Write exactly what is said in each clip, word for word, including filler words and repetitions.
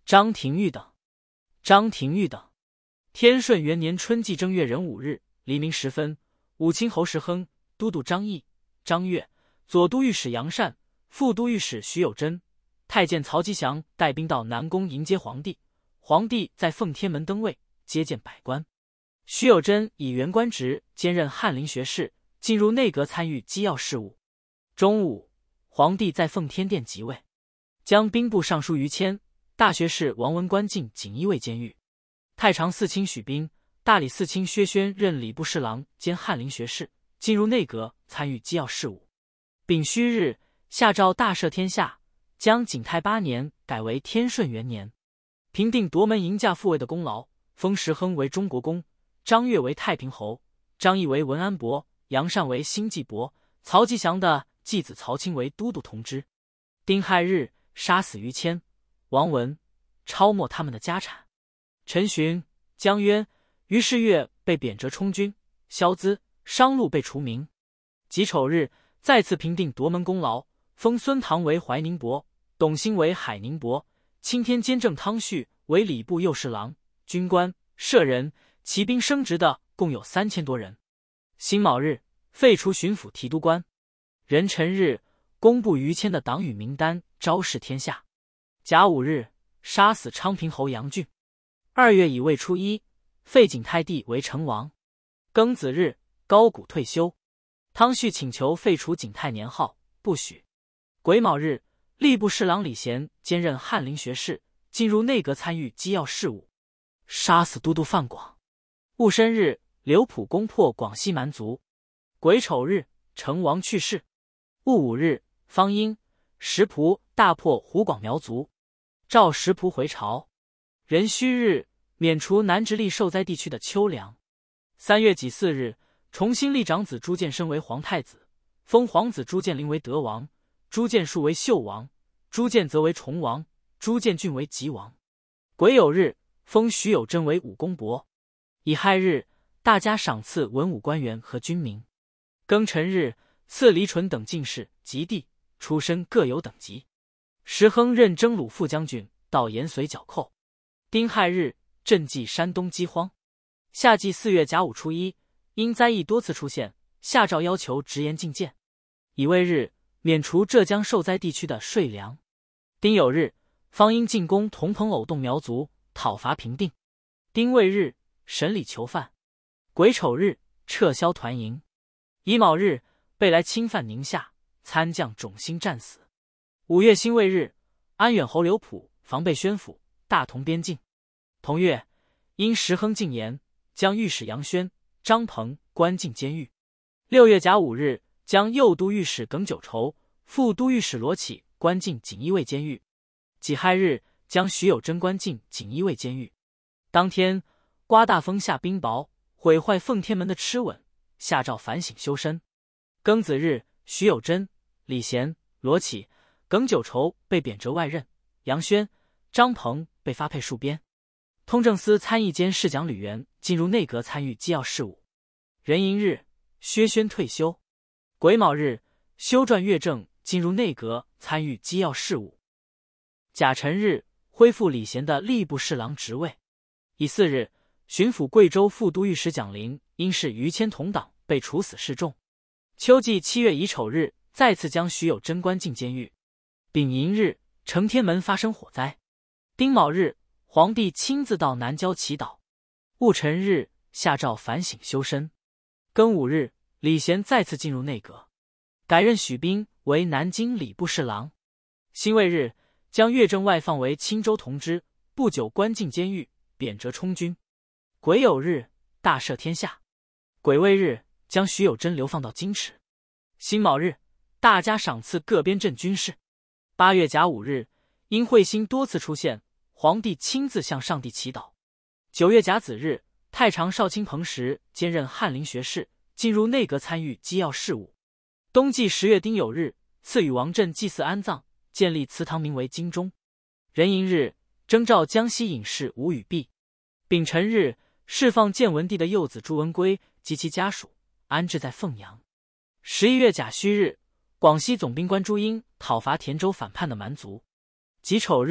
张廷玉等。张廷玉等。天顺元年春季正月壬午日黎明时分，武清侯石亨、都督张毅、张悦、左都御史杨善、副都御史徐有贞、太监曹吉祥带兵到南宫迎接皇帝。皇帝在奉天门登位，接见百官。徐有贞以原官职兼任翰林学士，进入内阁参与机要事务。中午，皇帝在奉天殿即位，将兵部尚书于谦、大学士王文关进锦衣卫监狱。太常寺卿许彬、大理寺卿薛宣任礼部侍郎兼翰林学士，进入内阁参与机要事务。丙戌日，下诏大赦天下，将景泰八年改为天顺元年，平定夺门迎驾复位的功劳，封石亨为中国公，张悦为太平侯，张毅为文安伯，杨善为兴济伯，曹吉祥的继子曹清为都督同知。丁亥日，杀死于谦、王文，抄没他们的家产。陈询、江渊、于世岳被贬谪充军，萧资、商禄被除名。己丑日，再次平定夺门功劳，封孙唐为怀宁伯，董兴为海宁伯，钦天监正汤旭为礼部右侍郎，军官、舍人、骑兵升职的共有三千多人。辛卯日，废除巡抚提督官。壬辰日，公布于谦的党羽名单，昭示天下。甲午日，杀死昌平侯杨俊。二月乙未初一，废景泰帝为成王。庚子日，高谷退休。汤旭请求废除景泰年号，不许。癸卯日，吏部侍郎李贤兼任翰林学士，进入内阁参与机要事务。杀死都督范广。戊申日，刘普攻破广西蛮族。癸丑日，成王去世。戊午日，方英、石璞大破湖广苗族，召石璞回朝。壬戌日，免除南直隶受灾地区的秋粮。三月己巳日，重新立长子朱见深为皇太子，封皇子朱见林为德王，朱见树为秀王，朱见泽为崇王，朱见俊为吉王。癸酉日，封徐有贞为武功伯。乙亥日，大家赏赐文武官员和军民。庚辰日，赐黎纯等进士及第，出身各有等级。石亨任征虏副将军，到延绥剿寇。丁亥日，赈济山东饥荒。夏季四月甲午初一，因灾疫多次出现，下诏要求直言进谏。乙未日，免除浙江受灾地区的税粮。丁酉日，方英进攻同朋偶动苗族，讨伐平定。丁未日，审理囚犯。癸丑日，撤销团营。乙卯日，贝来侵犯宁夏，参将种兴战死。五月辛未日，安远侯刘普防备宣府，大同边境。同月，因石亨进言，将御史杨宣、张鹏关进监狱。六月甲午日，将右都御史耿九畴、副都御史罗启关进锦衣卫监狱。己亥日，将徐有贞关进锦衣卫监狱。当天，刮大风下冰雹，毁坏奉天门的螭吻，下诏反省修身。庚子日，徐有贞、李贤、罗启、耿九畴被贬谪外任，杨宣、张鹏被发配戍边。通政司参议监侍讲吕元进入内阁参与机要事务。壬寅日，薛宣退休。癸卯日，修撰乐正进入内阁参与机要事务。甲辰日，恢复李贤的吏部侍郎职位。乙巳日，巡抚贵州副都御史蒋林因是于谦同党，被处死示众。秋季七月乙丑日，再次将徐有贞关进监狱。丙寅日，承天门发生火灾。丁卯日，皇帝亲自到南郊祈祷。戊辰日，下诏反省修身。庚午日，李贤再次进入内阁，改任许彬为南京礼部侍郎。辛未日，将乐正外放为青州同知，不久关进监狱，贬谪充军。癸酉日，大赦天下。癸未日，将徐有贞流放到京池。辛卯日，大加赏赐各边镇军士。八月甲午日，因彗星多次出现，皇帝亲自向上帝祈祷。九月甲子日，太常少卿彭实兼任翰林学士，进入内阁参与机要事务。冬季十月丁酉日，赐与王振祭祀安葬，建立祠堂，名为金钟。壬寅日，征召江西隐士吴与弼。丙辰日，释放建文帝的幼子朱文圭及其家属，安置在凤阳。十一月甲戌日，广西总兵官朱英讨伐田州反叛的蛮族。己丑日，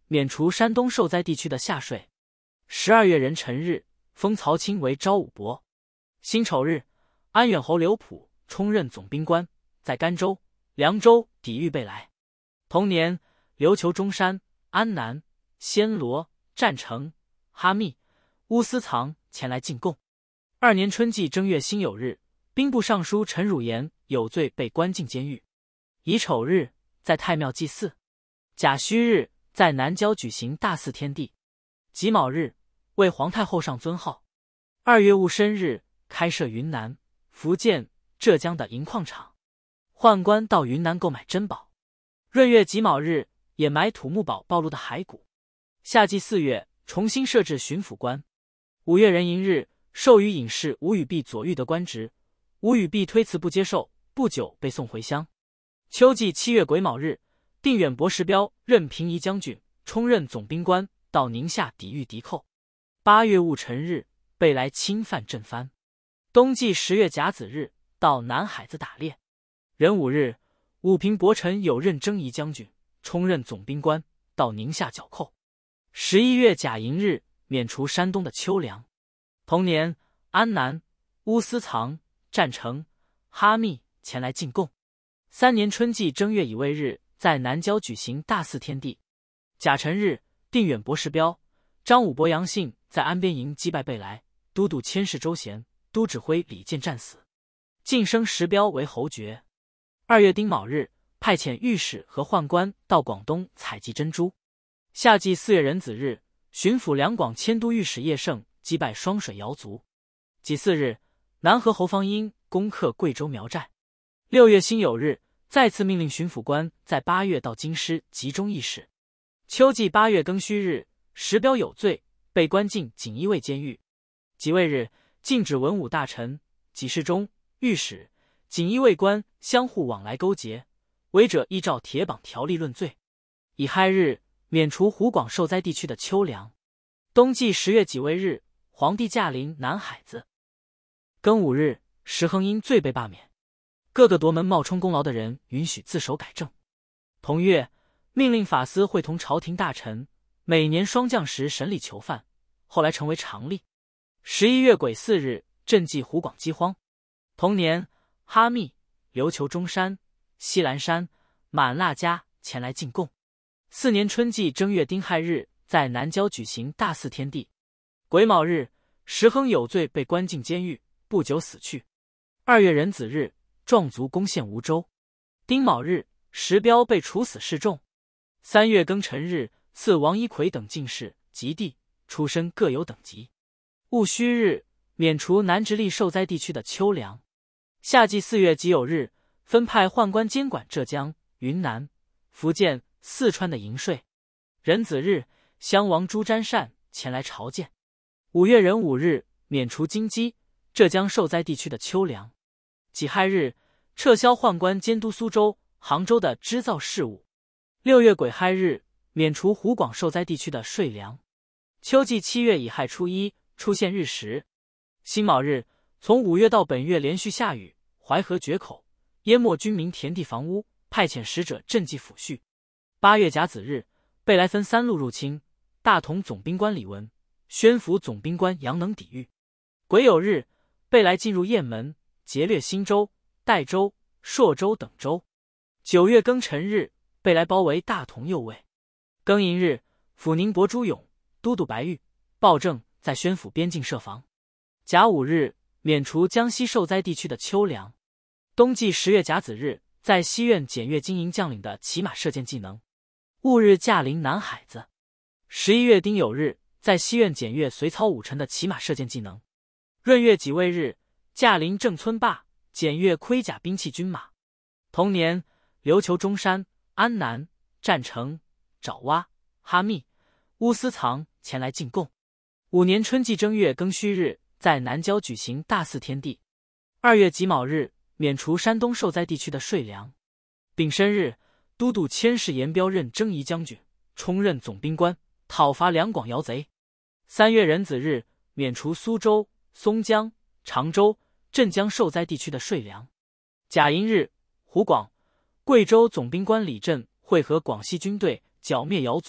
免除山东受灾地区的夏税。十二月壬辰日，封曹钦为昭武伯。辛丑日，安远侯刘普充任总兵官，在甘州、凉州抵御贝来。同年，琉球中山、安南、暹罗、占城、哈密、乌斯藏前来进贡。二年春季正月辛酉日，兵部尚书陈汝言有罪被关进监狱。乙丑日，在太庙祭祀。甲戌日，在南郊举行大祀天地。己卯日，为皇太后上尊号。二月戊申日，开设云南、福建、浙江的银矿场，宦官到云南购买珍宝。闰月己卯日，也埋土木堡暴露的骸骨。夏季四月，重新设置巡抚官。五月壬寅日，授予隐士吴与弼左御的官职，吴与弼推辞不接受，不久被送回乡。秋季七月癸卯日，定远博石彪任平夷将军，充任总兵官，到宁夏抵御敌寇。八月戊辰日，贝来侵犯镇藩。冬季十月甲子日，到南海子打猎。壬午日，武平伯臣有任征夷将军，充任总兵官，到宁夏剿寇。十一月甲寅日，免除山东的秋粮。同年，安南、乌斯藏、占城、哈密前来进贡。三年春季正月乙未日，在南郊举行大祀天地。甲辰日，定远博石彪、张武伯杨信在安边营击败贝来，都督佥事周贤、都指挥李建战死，晋升石彪为侯爵。二月丁卯日，派遣御史和宦官到广东采集珍珠。夏季四月壬子日，巡抚两广迁都御史叶盛击败双水瑶族。己巳日，南河侯方英攻克贵州苗寨。六月辛酉日，再次命令巡抚官在八月到京师集中议事。秋季八月庚戌日，石彪有罪，被关进锦衣卫监狱。己未日，禁止文武大臣、给事中、御史、锦衣卫官相互往来勾结，违者依照铁榜条例论罪。乙亥日，免除湖广受灾地区的秋粮。冬季十月己未日，皇帝驾临南海子。庚午日，石亨因罪被罢免。各个夺门冒充功劳的人允许自首改正。同月，命令法司会同朝廷大臣，每年霜降时审理囚犯，后来成为常例。十一月癸巳日，赈济湖广饥荒。同年，哈密、琉球中山、西兰山、满腊家前来进贡。四年春季正月丁亥日，在南郊举行大祀天地。癸卯日，石亨有罪被关进监狱，不久死去。二月壬子日，壮族攻陷梧州。丁卯日，石彪被处死示众。三月庚辰日，赐王一奎等进士及第，出身各有等级。戊戌日，免除南直隶受灾地区的秋粮。夏季四月己酉日，分派宦官监管浙江、云南、福建、四川的营税。壬子日，襄王朱瞻善前来朝见。五月壬午日，免除京畿、浙江受灾地区的秋粮。己亥日，撤销宦官监督苏州、杭州的织造事务。六月癸亥日，免除湖广受灾地区的税粮。秋季七月乙亥初一，出现日食。辛卯日，从五月到本月连续下雨，淮河决口，淹没军民田地房屋，派遣使者赈济抚恤。八月甲子日，贝来分三路入侵，大同总兵官李文、宣抚总兵官杨能抵御。癸酉日，贝来进入雁门，劫掠新州、代州、朔州等州。九月庚辰日，贝来包围大同右卫。庚寅日，抚宁伯朱勇、都督白玉、鲍正在宣府边境设防。甲午日，免除江西受灾地区的秋粮。冬季十月甲子日，在西苑检阅经营将领的骑马射箭技能。戊日，驾临南海子。十一月丁酉日，在西苑检阅隋操武臣的骑马射箭技能。闰月己未日，驾临郑村坝，检阅盔甲兵器军马。同年，琉球中山、安南、占城、爪哇、哈密、乌斯藏前来进贡。五年春季正月庚戌日，在南郊举行大祀天地。二月己卯日，免除山东受灾地区的税粮。丙申日，都督佥事严彪任征夷将军，充任总兵官，讨伐两广瑶贼。三月壬子日，免除苏州、松江、常州、镇江受灾地区的税粮。甲寅日，湖广、贵州总兵官李振会合广西军队，剿灭瑶族，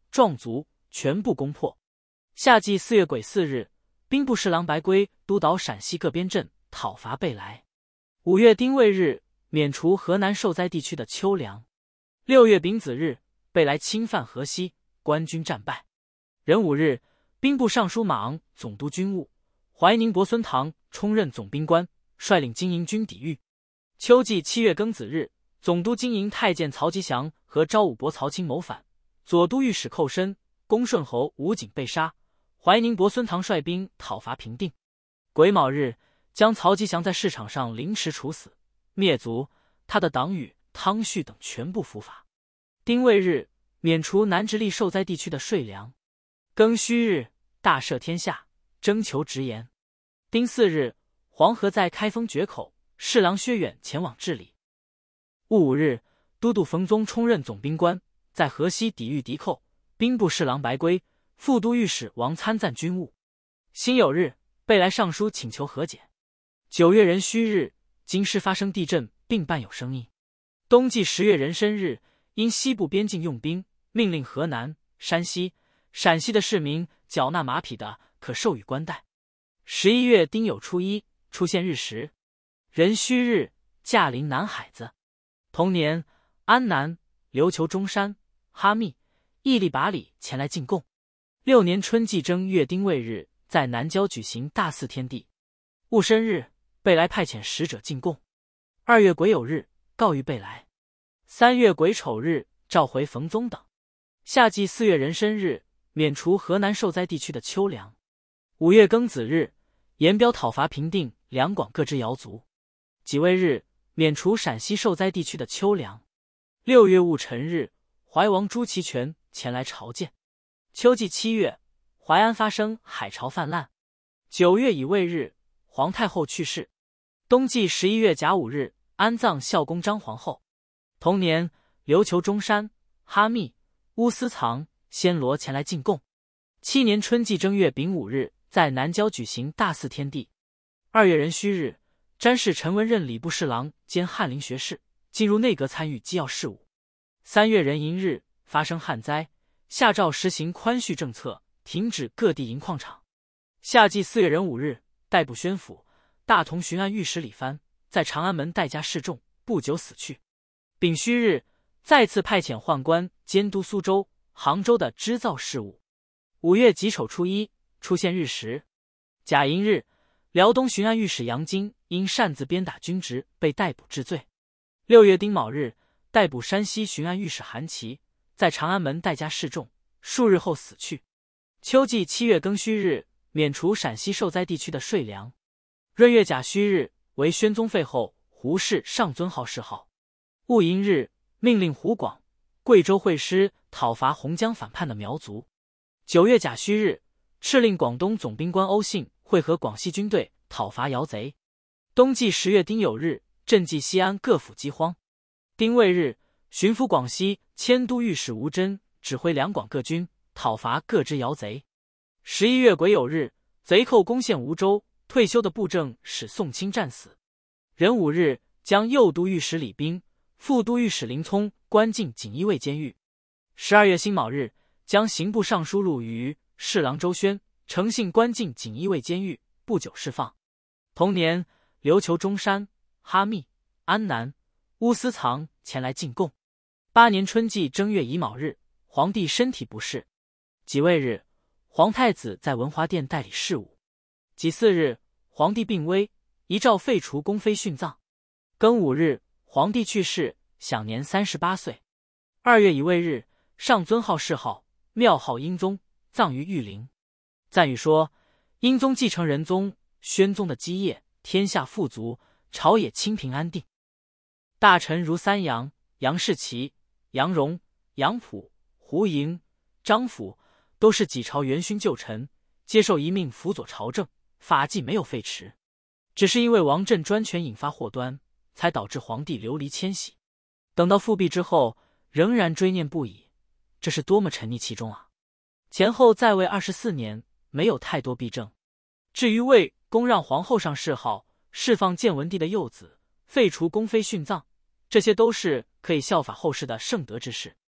壮族全部攻破。夏季四月癸巳日，兵部侍郎白圭督导陕西各边镇讨伐贝莱。五月丁未日，免除河南受灾地区的秋粮。六月丙子日，贝莱侵犯河西，官军战败。壬午日，兵部尚书马昂总督军务，怀宁伯孙堂充任总兵官，率领金营军抵御。秋季七月庚子日，总督金营太监曹吉祥和昭武伯曹钦谋反，左都御史寇申、恭顺侯吴景被杀。怀宁伯孙堂率兵讨伐平定。癸卯日，将曹吉祥在市场上凌迟处死，灭族，他的党羽汤旭等全部伏法。丁未日，免除南直隶受灾地区的税粮。庚戌日，大赦天下，征求直言。丁巳日，黄河在开封决口，侍郎薛远前往治理。戊午日，都督冯宗充任总兵官，在河西抵御敌寇，兵部侍郎白圭、副都御史王参赞军务。辛酉日，贝莱上书请求和解。九月壬戌日，京师发生地震，并伴有声音。冬季十月壬申日，因西部边境用兵，命令河南、山西、陕西的市民缴纳马匹的，可授予官带。十一月丁酉初一，出现日食。壬戌日，驾临南海子。同年，安南、琉球中山、哈密、屹立拔里前来进贡。六年春季正月丁未日，在南郊举行大祀天地。戊申日，贝莱派遣使者进贡。二月癸酉日，告谕贝莱。三月癸丑日，召回冯宗等。夏季四月壬申日，免除河南受灾地区的秋粮。五月庚子日，严彪讨伐平定两广各支瑶族。己未日，免除陕西受灾地区的秋粮。六月戊辰日，怀王朱祁铨前来朝见。秋季七月，淮安发生海潮泛滥。九月乙未日，皇太后去世。冬季十一月甲午日，安葬孝公张皇后。同年，琉球中山、哈密、乌斯藏、暹罗前来进贡。七年春季正月丙午日，在南郊举行大祀天地。二月壬戌日，詹事陈文任礼部侍郎兼翰林学士，进入内阁参与机要事务。三月壬寅日，发生旱灾，下诏实行宽恤政策，停止各地银矿场。夏季四月壬午日，逮捕宣府、大同巡按御史李藩，在长安门代驾示众，不久死去。丙戌日，再次派遣宦官监督苏州、杭州的织造事务。五月己丑初一，出现日食。甲寅日，辽东巡按御史杨经因擅自鞭打军职被逮捕治罪。六月丁卯日，逮捕山西巡按御史韩琦，在长安门代驾示众，数日后死去。秋季七月庚戌日，免除陕西受灾地区的税粮。闰月甲戌日，为宣宗废后胡氏上尊号谥号。戊寅日，命令湖广、贵州会师讨伐洪江反叛的苗族。九月甲戌日，敕令广东总兵官欧信会合广西军队讨伐瑶贼。冬季十月丁酉日，赈济西安各府饥荒。丁未日，巡抚广西迁都御史吴真指挥两广各军讨伐各支瑶贼。十一月癸酉日，贼寇攻陷梧州，退休的布政使宋钦战死。壬午日，将右都御史李彬、副都御史林聪关进锦衣卫监狱。十二月辛卯日，将刑部尚书陆虞、侍郎周宣、诚信关进锦衣卫监狱，不久释放。同年，琉球中山、哈密、安南、乌斯藏前来进贡。八年春季正月乙卯日，皇帝身体不适。己未日，皇太子在文华殿代理事务。己巳日，皇帝病危，遗诏废除宫妃殉葬。庚午日，皇帝去世，享年三十八岁。二月乙未日，上尊号谥号，庙号英宗，葬于玉陵。赞语说，英宗继承仁宗、宣宗的基业，天下富足，朝野清平安定。大臣如三杨、杨士奇、杨荣、杨溥、胡莹、张辅，都是几朝元勋旧臣，接受一命辅佐朝政，法纪没有废弛。只是因为王振专权引发祸端，才导致皇帝流离迁徙。等到复辟之后，仍然追念不已，这是多么沉溺其中啊！前后在位二十四年，没有太多弊政。至于为公让皇后上谥号、释放建文帝的幼子、废除宫妃殉葬，这些都是可以效法后世的圣德之事。